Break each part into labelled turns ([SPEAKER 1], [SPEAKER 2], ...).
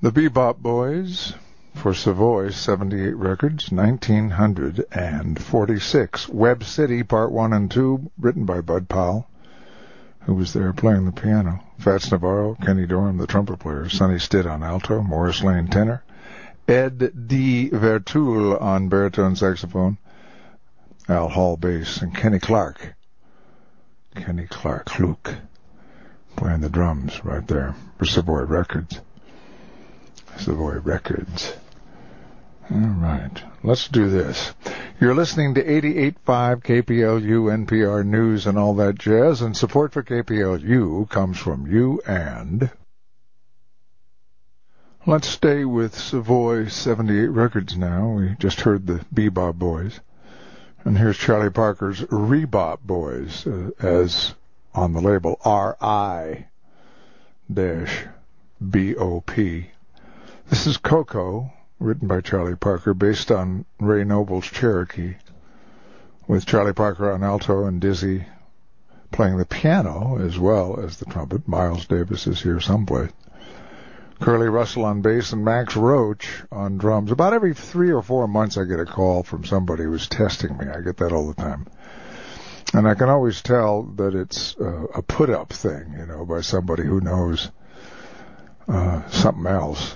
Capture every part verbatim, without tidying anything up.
[SPEAKER 1] The Bebop Boys for Savoy, seventy-eight records, nineteen forty-six. Web City, Part one and two, written by Bud Powell, who was there playing the piano. Fats Navarro, Kenny Dorham, the trumpet player, Sonny Stitt on alto, Morris Lane tenor, Ed D. Vertul on baritone saxophone, Al Hall bass, and Kenny Clark. Kenny Clark, Luke, playing the drums right there for Savoy Records. Savoy Records. All right, let's do this. You're listening to eighty-eight point five K P L U, N P R News, and all that jazz, and support for K P L U comes from you and... Let's stay with Savoy seventy-eight records now. We just heard the Bebop Boys. And here's Charlie Parker's Rebop Boys, uh, as on the label, R I B O P. This is Coco, written by Charlie Parker, based on Ray Noble's Cherokee, with Charlie Parker on alto and Dizzy playing the piano as well as the trumpet. Miles Davis is here someplace. Curly Russell on bass and Max Roach on drums. About every three or four months I get a call from somebody who's testing me. I get that all the time. And I can always tell that it's uh, a put-up thing, you know, by somebody who knows uh, something else.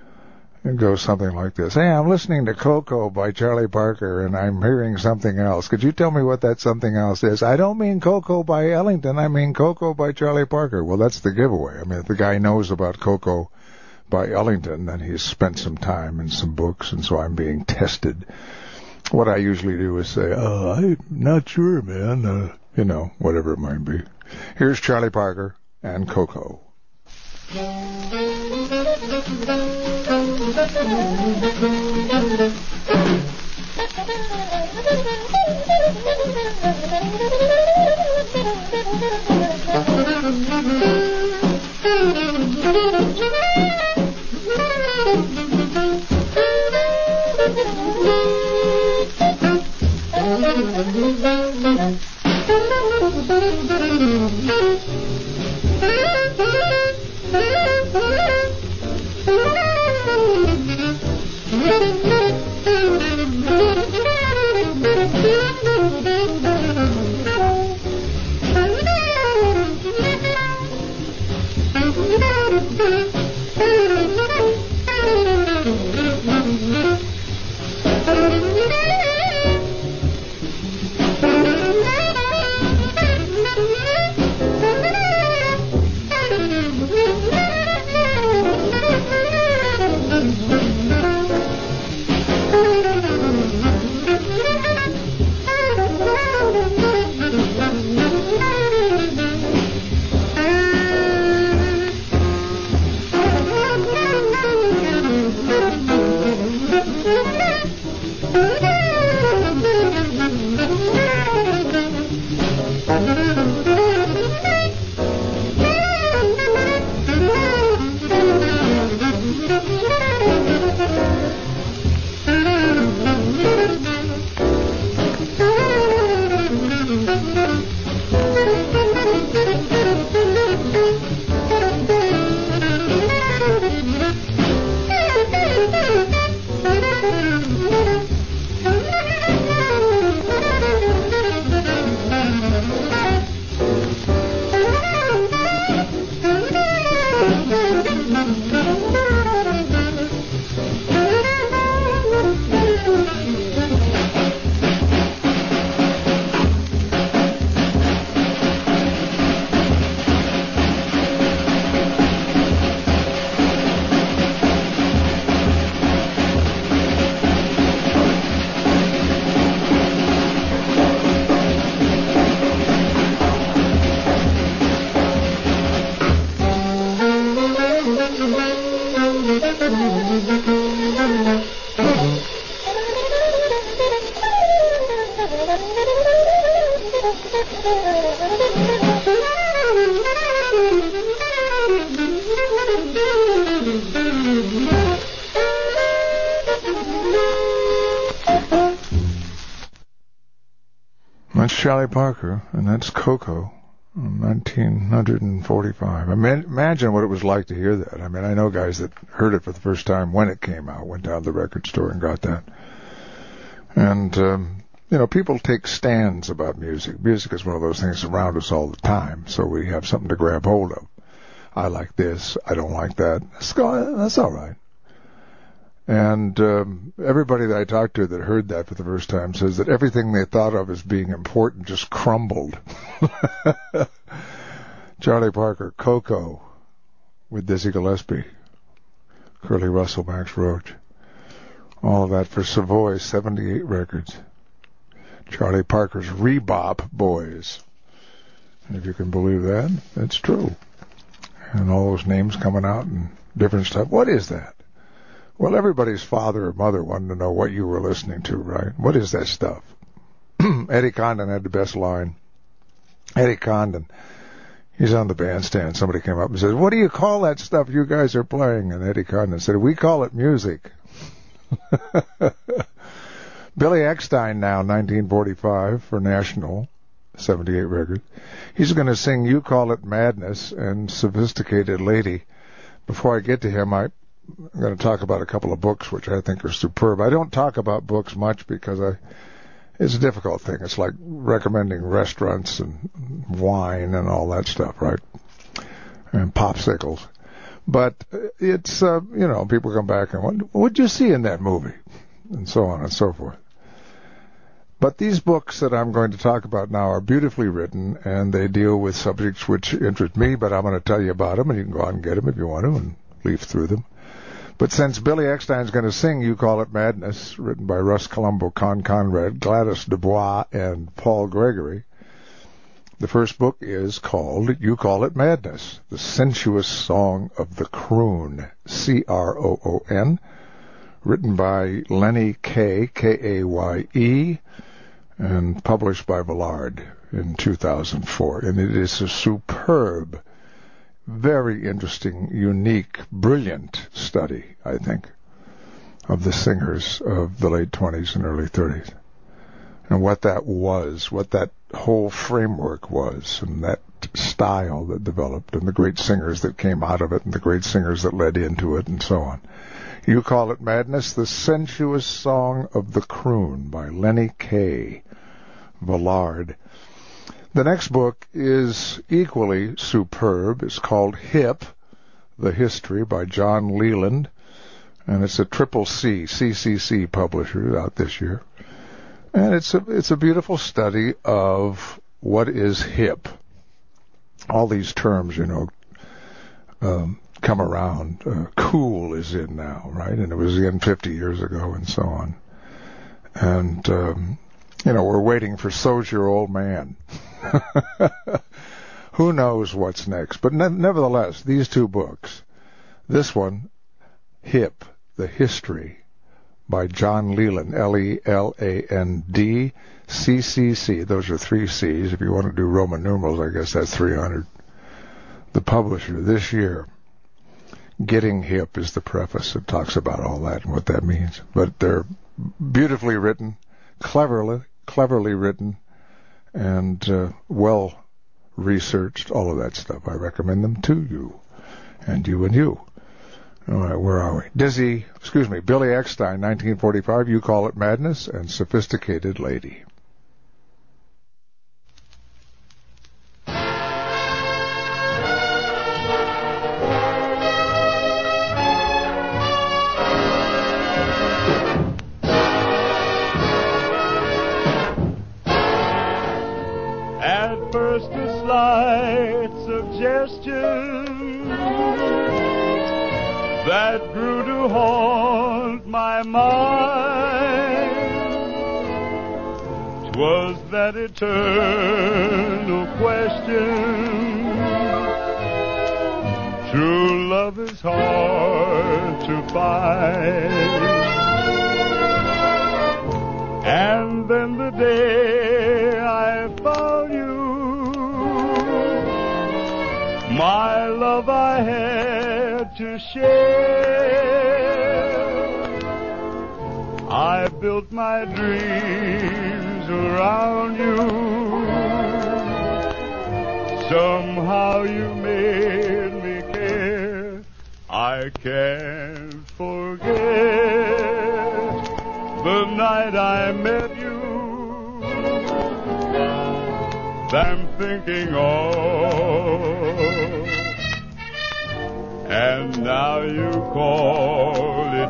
[SPEAKER 1] It goes something like this. Hey, I'm listening to Coco by Charlie Parker, and I'm hearing something else. Could you tell me what that something else is? I don't mean Coco by Ellington. I mean Coco by Charlie Parker. Well, that's the giveaway. I mean, if the guy knows about Coco by Ellington, then he's spent some time in some books, and so I'm being tested. What I usually do is say, oh, I'm not sure, man. Uh, you know, whatever it might be. Here's Charlie Parker and Coco. That's Charlie Parker, and that's Coco, nineteen forty-five. I mean, imagine what it was like to hear that. I mean, I know guys that heard it for the first time when it came out, went down to the record store and got that. And, um, you know, people take stands about music. Music is one of those things around us all the time, so we have something to grab hold of. I like this. I don't like that. That's, that's all right. And um, everybody that I talked to that heard that for the first time says that everything they thought of as being important just crumbled. Charlie Parker, Coco, with Dizzy Gillespie, Curly Russell, Max Roach, all of that for Savoy, seventy-eight records. Charlie Parker's Rebop Boys. And if you can believe that, it's true. And all those names coming out and different stuff. What is that? Well, everybody's father or mother wanted to know what you were listening to, right? What is that stuff? Eddie Condon had the best line. Eddie Condon, he's on the bandstand. Somebody came up and said, what do you call that stuff you guys are playing? And Eddie Condon said, we call it music. Billy Eckstine now, nineteen forty-five, for National, seventy-eight record. He's going to sing You Call It Madness and Sophisticated Lady. Before I get to him, I... I'm going to talk about a couple of books which I think are superb. I don't talk about books much because I, it's a difficult thing. It's like recommending restaurants and wine and all that stuff, right? And popsicles. But it's, uh, you know, people come back and what what'd you see in that movie? And so on and so forth. But these books that I'm going to talk about now are beautifully written, and they deal with subjects which interest me, but I'm going to tell you about them, and you can go out and get them if you want to and leaf through them. But since Billy Eckstine's going to sing You Call It Madness, written by Russ Colombo, Con Conrad, Gladys Dubois, and Paul Gregory, the first book is called You Call It Madness, The Sensuous Song of the Croon, C R O O N, written by Lenny Kaye, K A Y E, and published by Vallard in two thousand four. And it is a superb, very interesting, unique, brilliant study, I think, of the singers of the late twenties and early thirties. And what that was, what that whole framework was, and that style that developed, and the great singers that came out of it, and the great singers that led into it, and so on. You Call It Madness, The Sensuous Song of the Croon by Lenny Kaye, Vallard. The next book is equally superb. It's called Hip, The History by John Leland, and it's a triple C, C C C publisher out this year. And it's a, it's a beautiful study of what is hip. All these terms, you know, um, come around. Uh, cool is in now, right? And it was in fifty years ago and so on. And, um, you know, we're waiting for So's Your Old Man. Who knows what's next? But ne- nevertheless, these two books, this one, Hip, The History, by John Leland, L E L A N D, C C C. Those are three C's. If you want to do Roman numerals, I guess that's three hundred. The publisher this year, Getting Hip is the preface. It talks about all that and what that means. But they're beautifully written, cleverly, cleverly written, and uh, well researched, all of that stuff. I recommend them to you, and you and you. All right, where are we? Dizzy, excuse me, Billy Eckstine, nineteen forty-five, You Call It Madness, and Sophisticated Lady.
[SPEAKER 2] At first a slight suggestion that grew to haunt my mind, 'twas that eternal question, true love is hard to find. And then the day I found you, my love I had to share. I built my dreams around you, Somehow you made me care. I can't forget the night I met you. I'm thinking of, and now you call it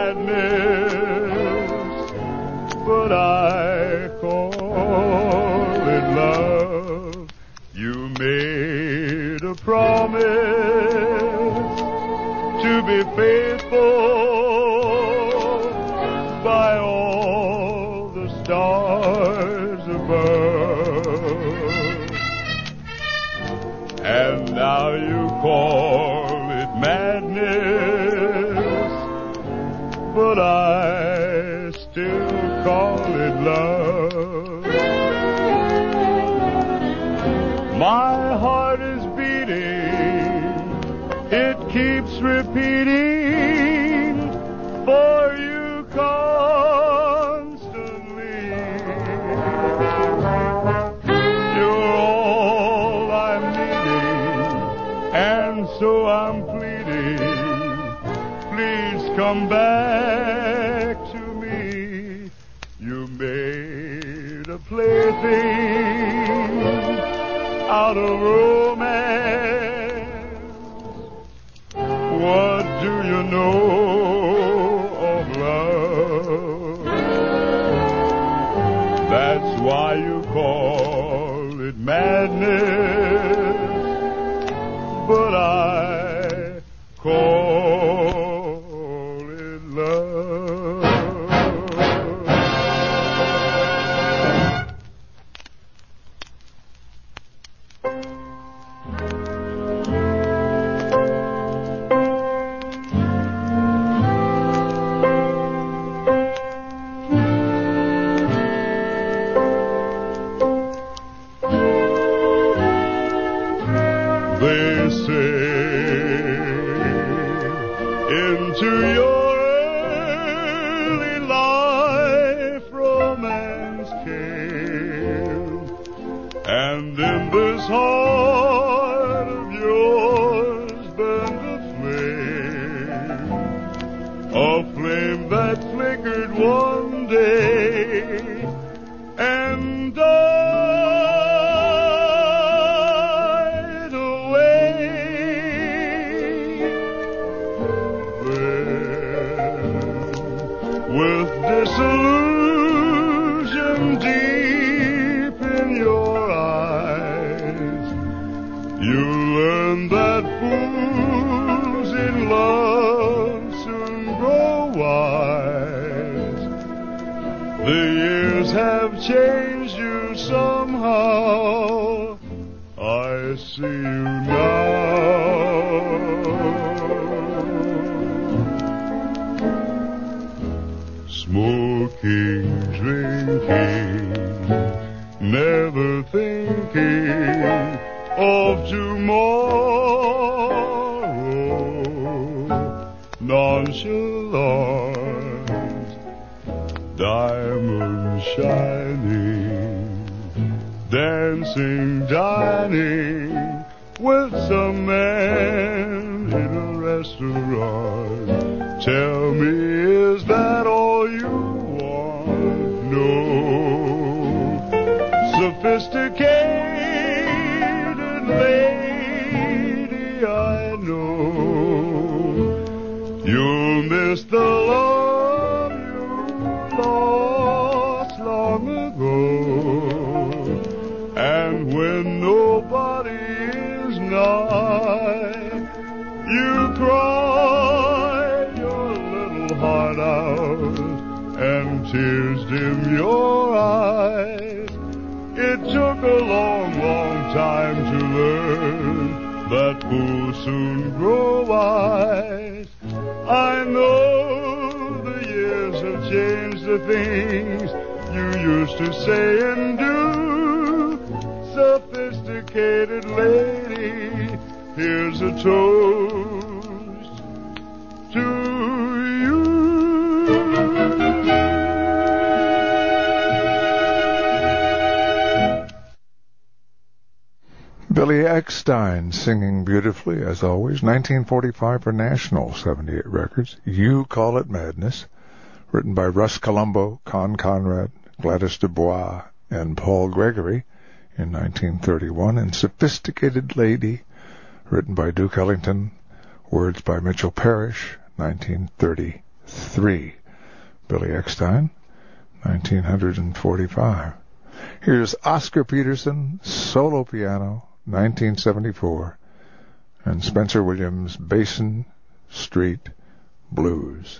[SPEAKER 2] madness, but I call it love. You made a promise to be faithful by all the stars above, and now you call it madness, but I still call it love. My heart is beating, it keeps repeating for you constantly. You're all I'm needing, and so I'm pleading, please come back to me. You made a plaything out of romance. What do you know of love? That's why you call it madness, but I call it love. They say into your early life romance came, and in this heart of yours burned a flame, a flame that flickered one day and died away. With disillusion deep in your eyes, you learn that fools in love soon grow wise. The years have changed you somehow, I see you now. Smoking, drinking, never thinking of tomorrow. Nonchalant, diamond shining, dancing, dining with some man in a restaurant. Tell me, is that all you want? No. Sophisticated lady, I know you'll miss the love you lost long ago. And when nobody is nigh, you cry your little heart out, and tears dim your eyes. It took a long, long time to learn that fools soon grow wise. I know the years have changed the things you used to say and do. Sophisticated lady, here's a toast to you.
[SPEAKER 1] Billy Eckstein singing beautifully, as always. nineteen forty-five for National, seventy-eight records. You Call It Madness, written by Russ Columbo, Con Conrad, Gladys Dubois, and Paul Gregory in nineteen thirty-one. And Sophisticated Lady, written by Duke Ellington, words by Mitchell Parrish, nineteen thirty-three. Billy Eckstein, nineteen forty-five. Here's Oscar Peterson, solo piano, nineteen seventy-four, and Spencer Williams, Basin Street Blues.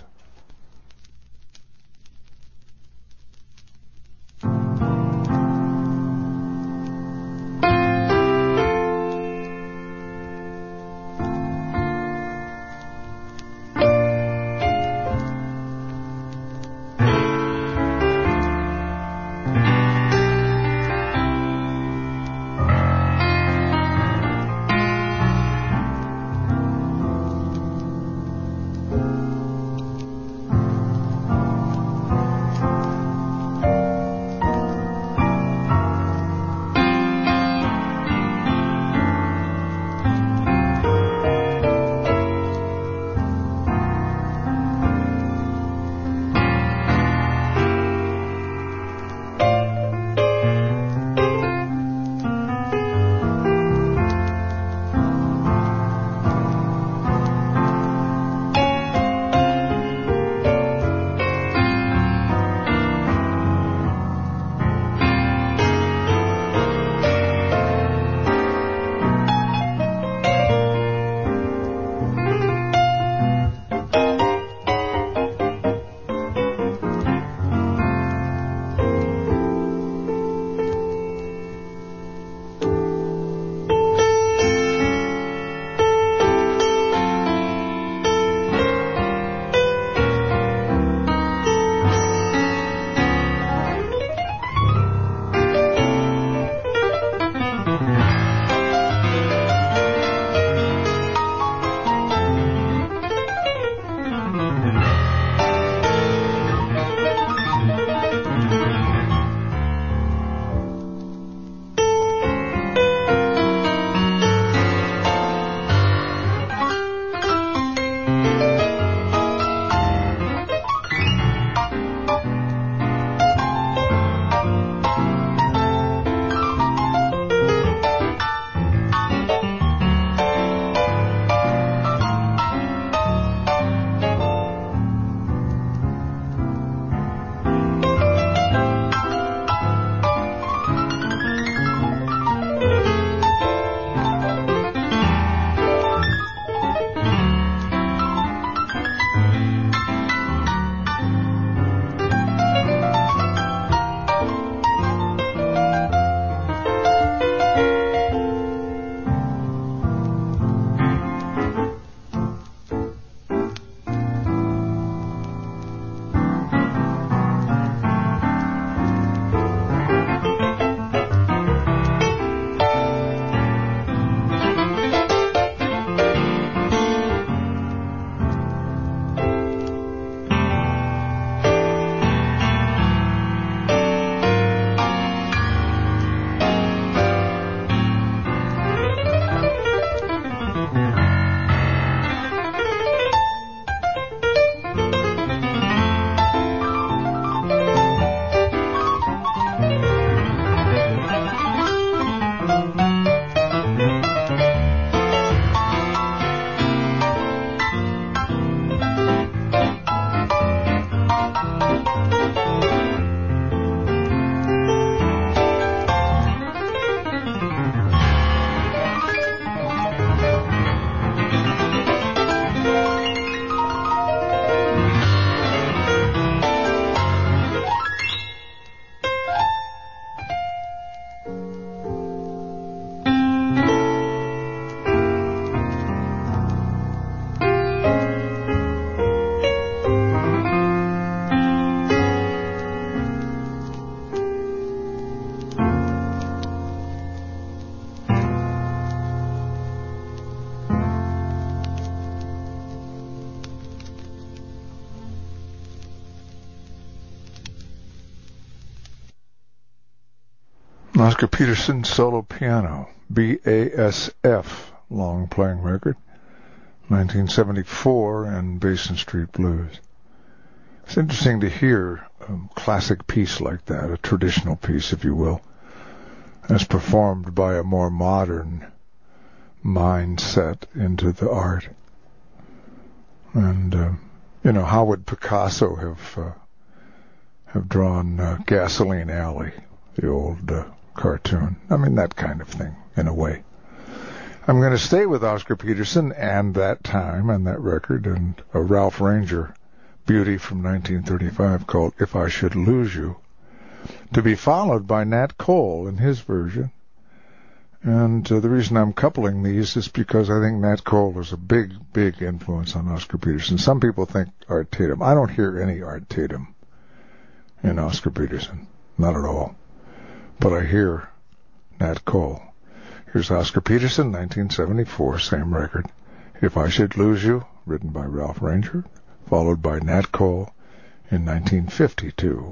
[SPEAKER 1] Oscar Peterson solo piano, B A S F, long playing record, nineteen seventy-four, and Basin Street Blues. It's interesting to hear a classic piece like that, a traditional piece, if you will, as performed by a more modern mindset into the art. And, uh, you know, how would Picasso have uh, have drawn uh, Gasoline Alley, the old uh, cartoon? I mean, that kind of thing, in a way. I'm going to stay with Oscar Peterson and that time and that record and a Ralph Ranger beauty from nineteen thirty-five called If I Should Lose You, to be followed by Nat Cole in his version. And uh, the reason I'm coupling these is because I think Nat Cole was a big, big influence on Oscar Peterson. Some people think Art Tatum. I don't hear any Art Tatum in Oscar Peterson. Not at all. But I hear Nat Cole. Here's Oscar Peterson, nineteen seventy-four, same record. If I Should Lose You, written by Ralph Ranger, followed by Nat Cole in nineteen fifty-two.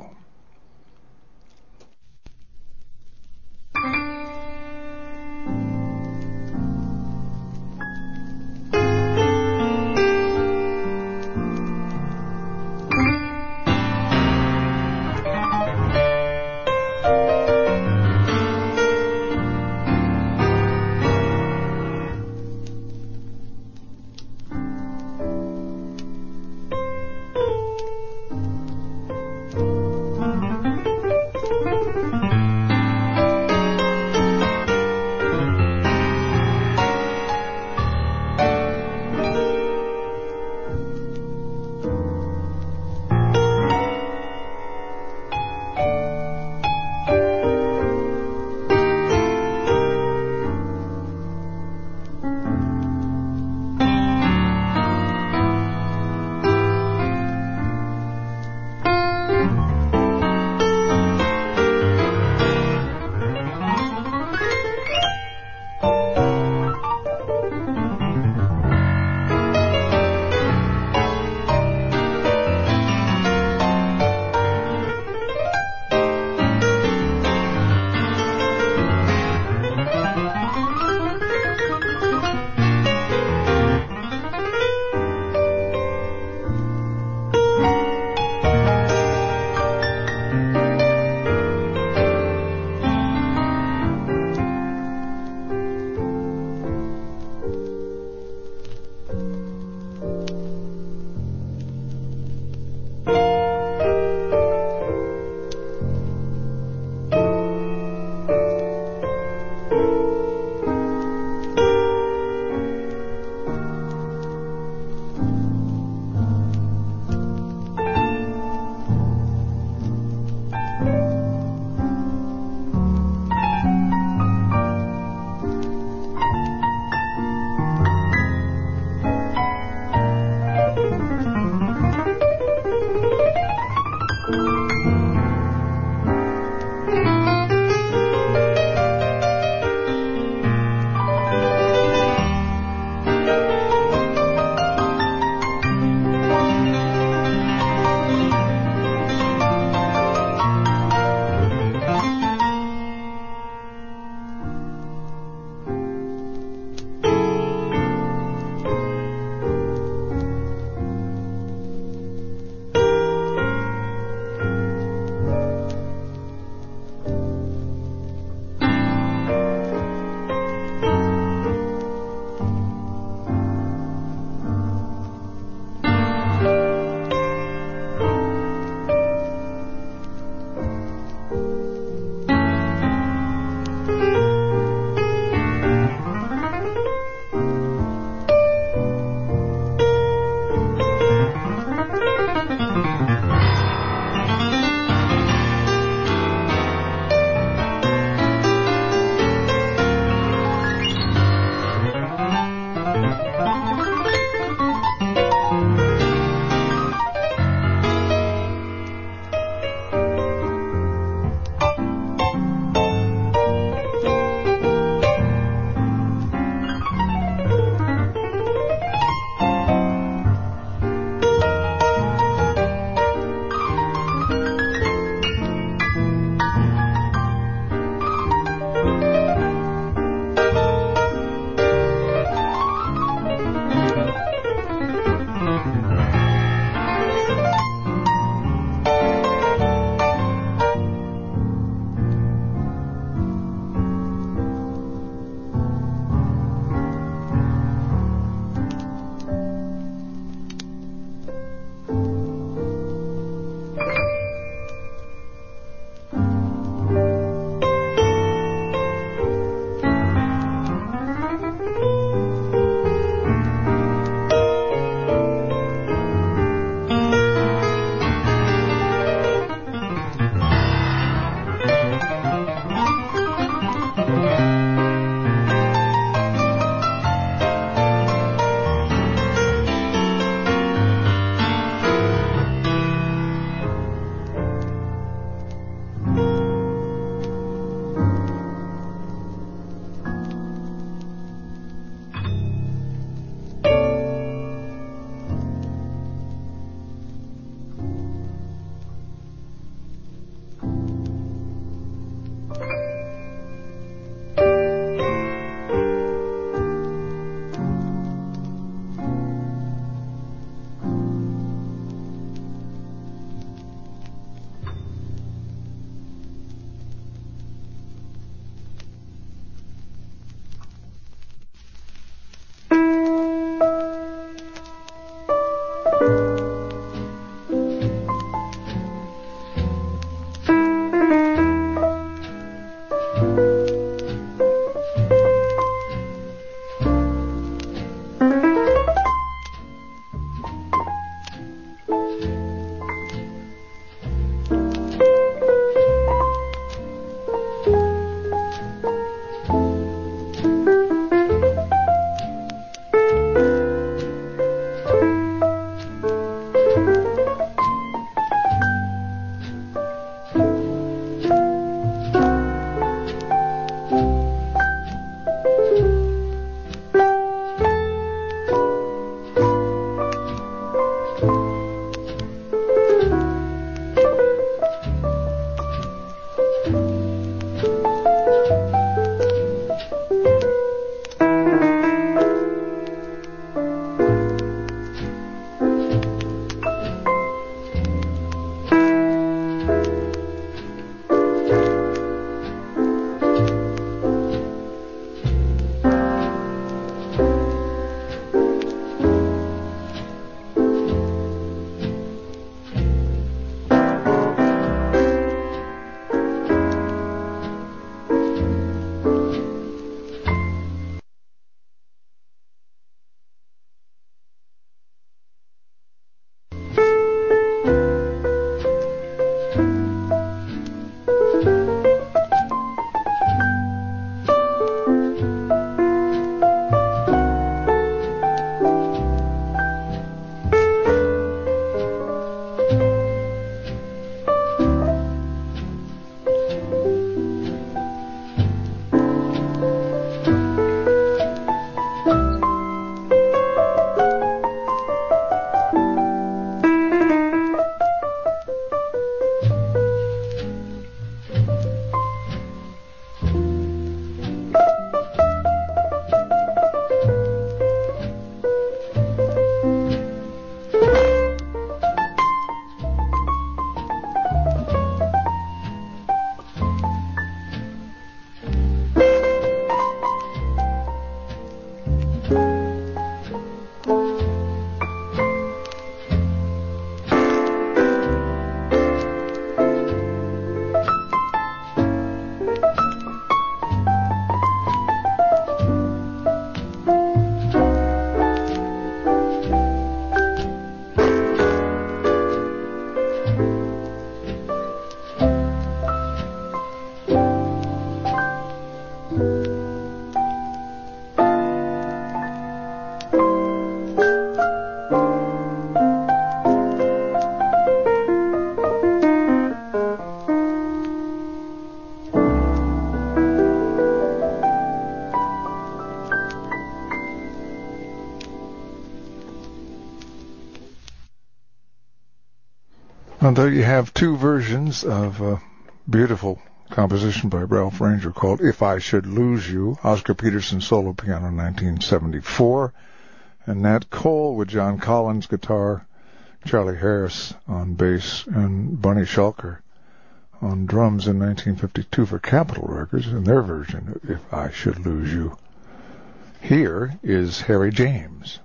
[SPEAKER 1] And there you have two versions of a beautiful composition by Ralph Ranger called If I Should Lose You, Oscar Peterson solo piano, nineteen seventy-four, and Nat Cole with John Collins guitar, Charlie Harris on bass, and Bunny Shulker on drums in nineteen fifty-two for Capitol Records in their version of If I Should Lose You. Here is Harry James.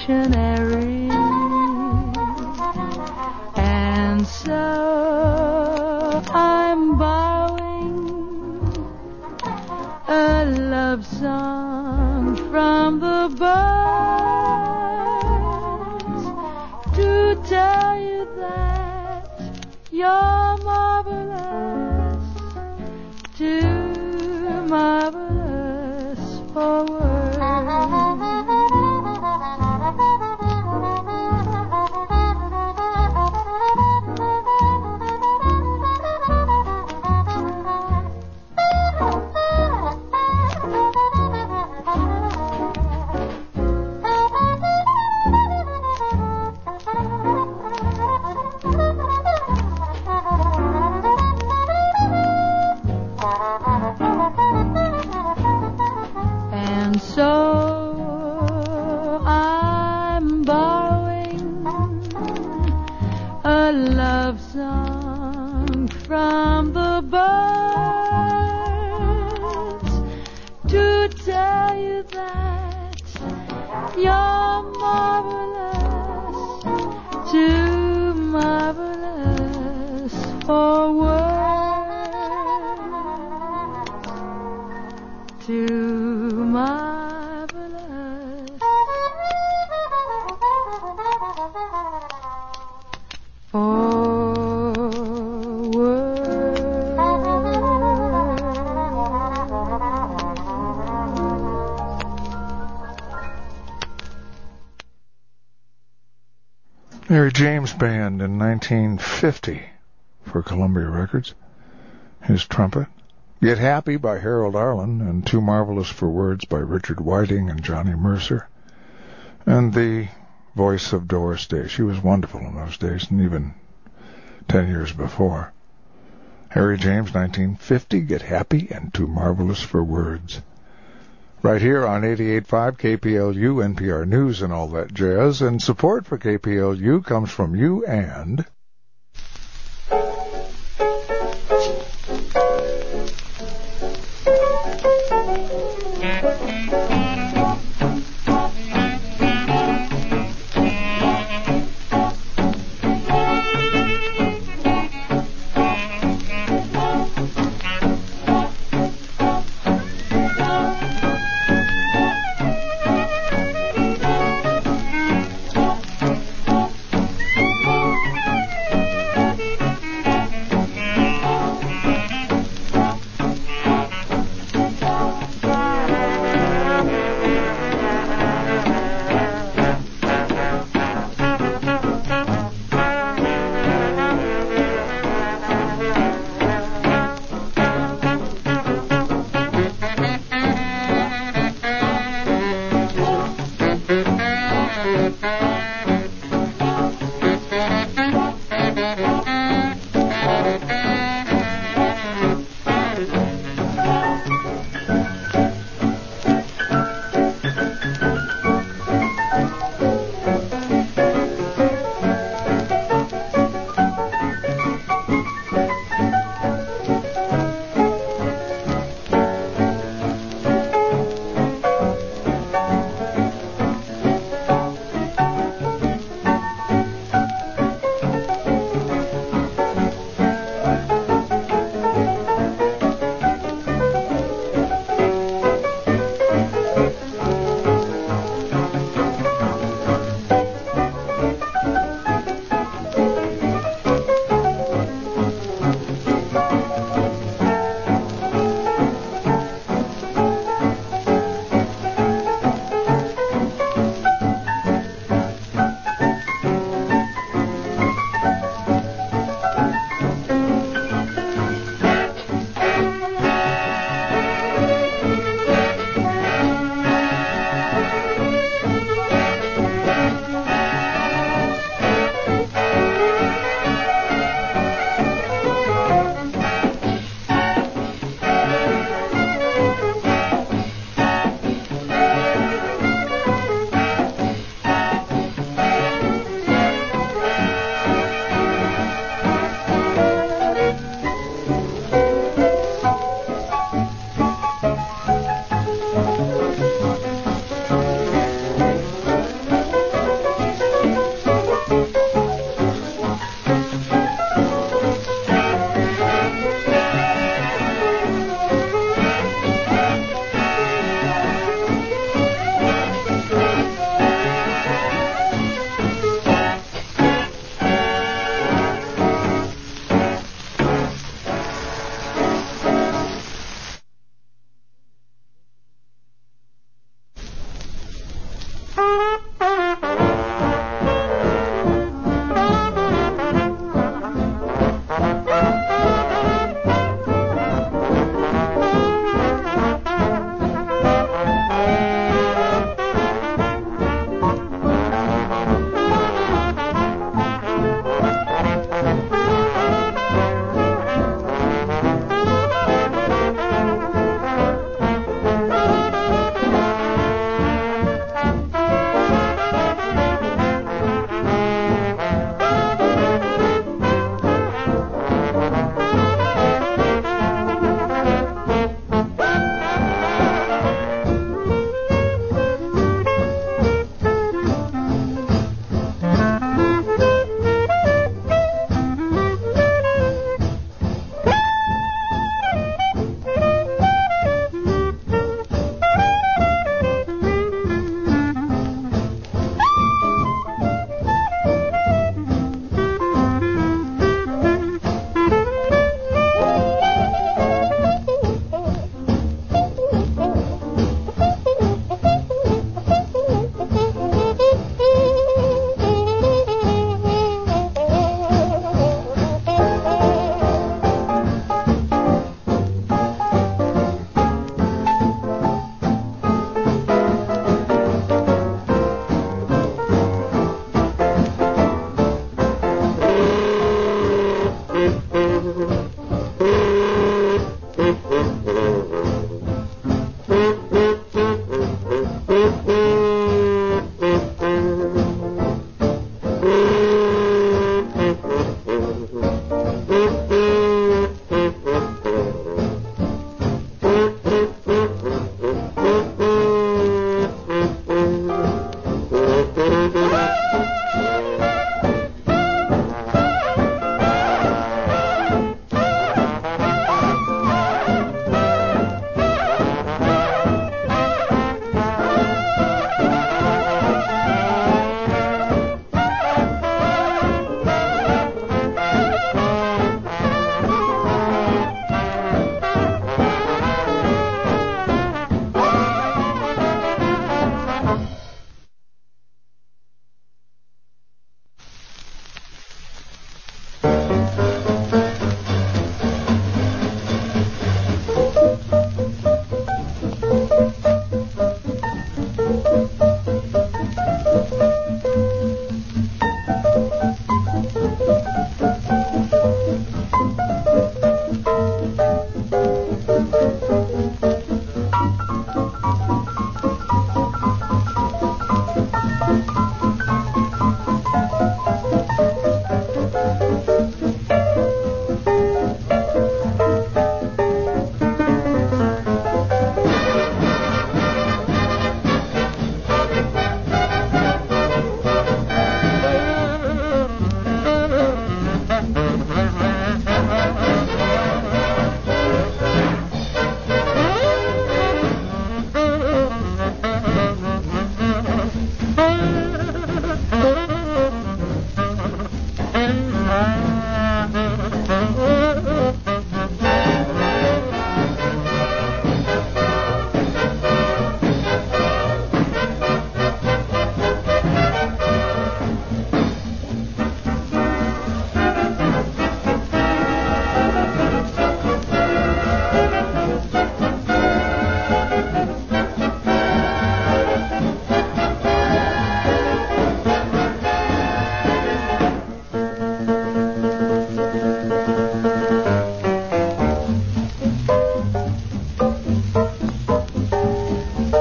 [SPEAKER 3] dictionary. And so I'm borrowing a love song from the birds to tell you that you're marvelous, too marvelous for words. So I'm borrowing a love song from the birds to tell you that you're marvelous, too marvelous for words, too marvelous.
[SPEAKER 1] Harry James Band in nineteen fifty for Columbia Records. His trumpet. Get Happy by Harold Arlen and Too Marvelous for Words by Richard Whiting and Johnny Mercer. And the voice of Doris Day. She was wonderful in those days, and even ten years before. Harry James, nineteen fifty, Get Happy and Too Marvelous for Words. Right here on eighty-eight point five K P L U, N P R News and all that jazz. And support for K P L U comes from you and...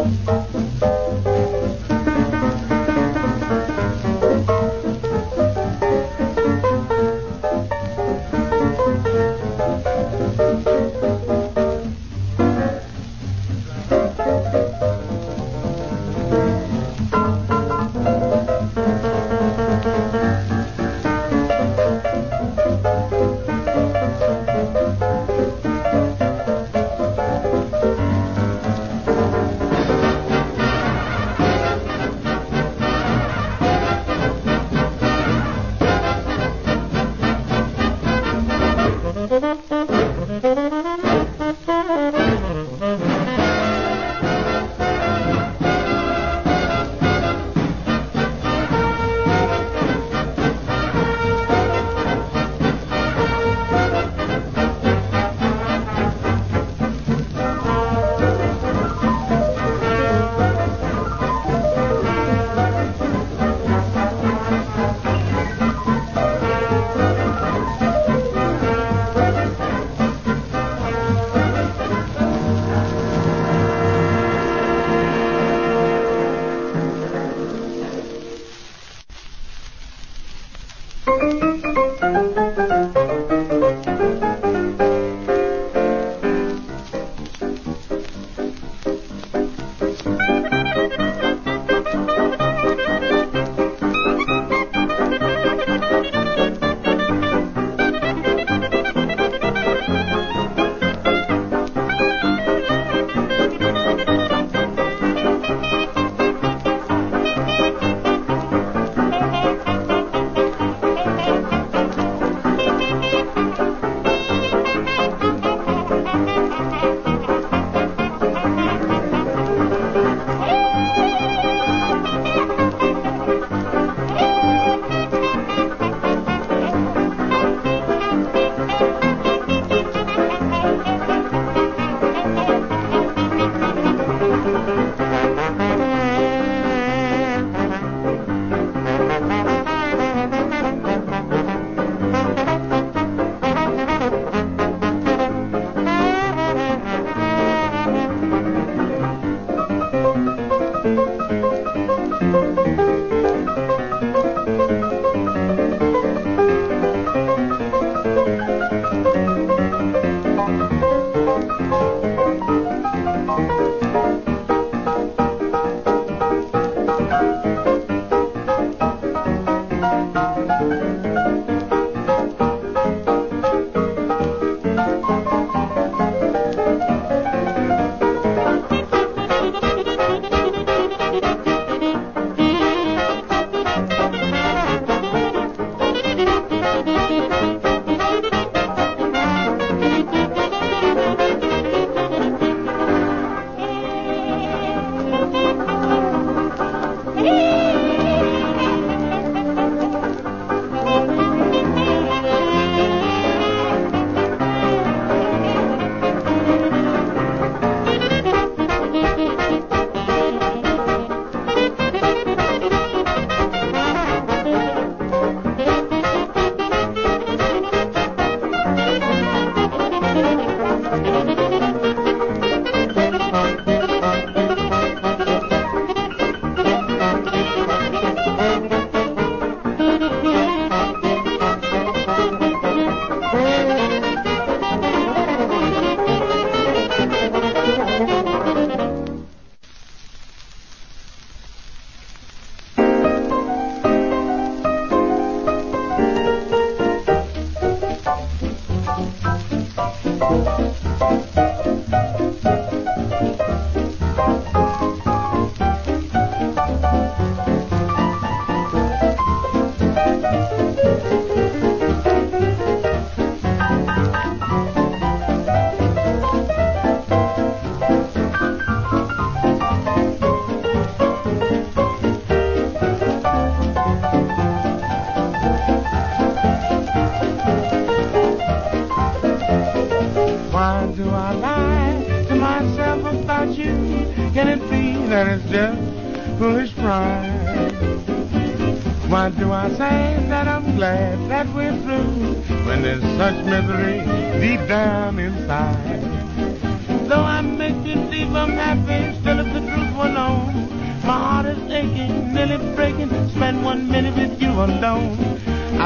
[SPEAKER 4] Though I make you believe I'm happy, still if the truth won't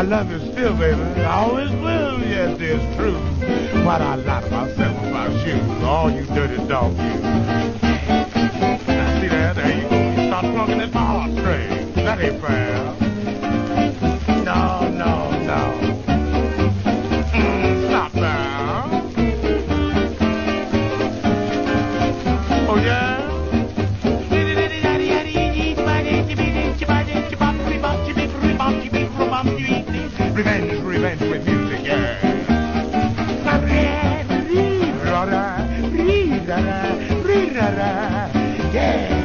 [SPEAKER 2] love you still, baby. I always will, yes, it's true. What I like myself about you, all you dirty dog you. Now, see there, there you go. You start plugging at my heartstrings. That ain't fair. No, no, no. Mm, stop now. Oh, yeah? Revenge, revenge with music, yeah. Yeah.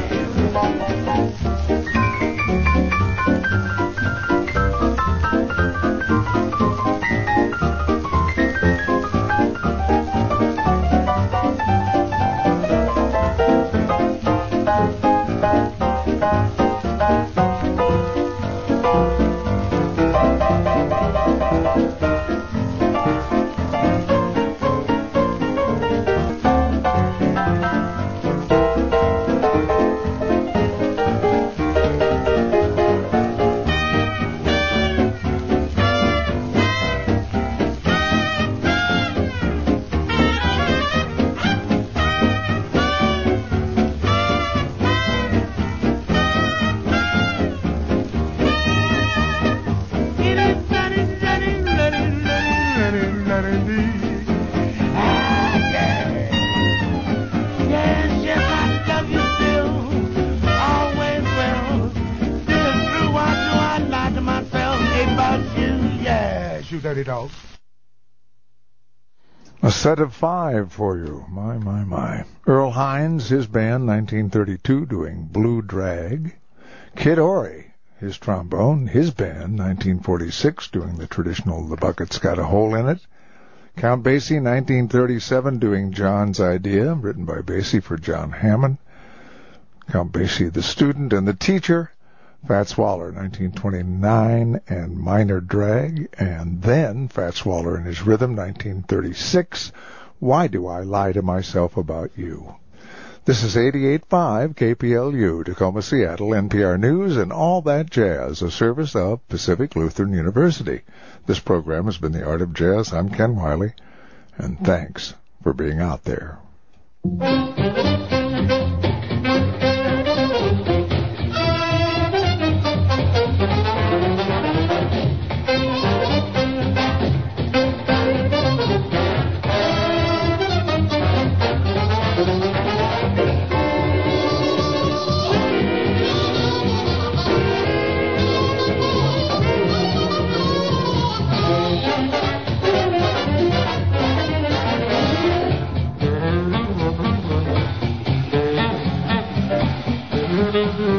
[SPEAKER 2] Dirty dog.
[SPEAKER 1] A set of five for you. My, my, my. Earl Hines, his band, nineteen thirty-two, doing Blue Drag. Kid Ory, his trombone, his band, nineteen forty-six, doing the traditional The Bucket's Got a Hole in It. Count Basie, nineteen thirty-seven, doing John's Idea, written by Basie for John Hammond. Count Basie, the student and the teacher. Fats Waller, nineteen twenty-nine, and Minor Drag, and then Fats Waller and his Rhythm, nineteen thirty-six, Why Do I Lie to Myself About You? This is eighty-eight point five K P L U, Tacoma, Seattle, N P R News, and All That Jazz, a service of Pacific Lutheran University. This program has been The Art of Jazz. I'm Ken Wiley, and thanks for being out there.
[SPEAKER 3] Mm-hmm.